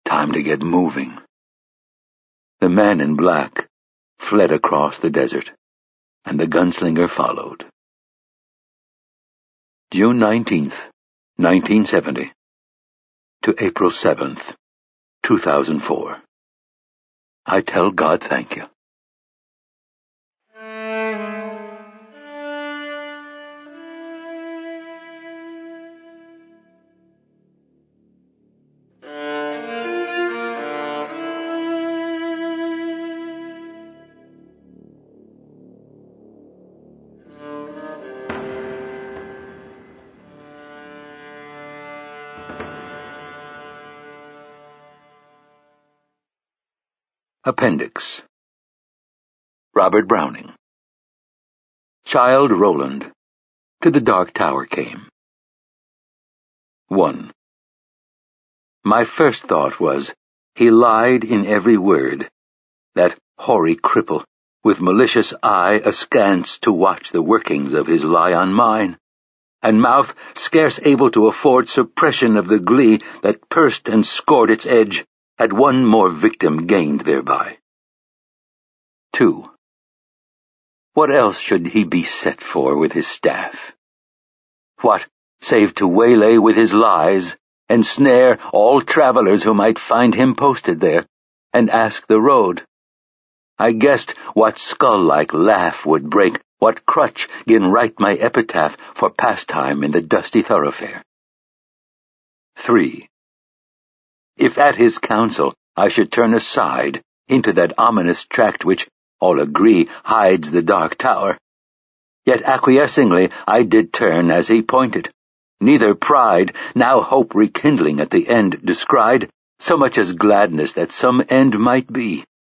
Time to get moving. The man in black fled across the desert, and the gunslinger followed. June 19th, 1970 to April 7th, 2004. I tell God thank you. Appendix. Robert Browning. Child Roland to the Dark Tower came. 1. My first thought was, he lied in every word, that hoary cripple, with malicious eye askance to watch the workings of his lie on mine, and mouth scarce able to afford suppression of the glee that pursed and scored its edge, had one more victim gained thereby. 2. What else should he be set for with his staff? What, save to waylay with his lies, ensnare all travellers who might find him posted there, and ask the road? I guessed what skull-like laugh would break, what crutch gin write my epitaph for pastime in the dusty thoroughfare. 3. If at his counsel I should turn aside into that ominous tract which, all agree, hides the Dark Tower, yet acquiescingly I did turn as he pointed, neither pride, now hope rekindling at the end descried, so much as gladness that some end might be.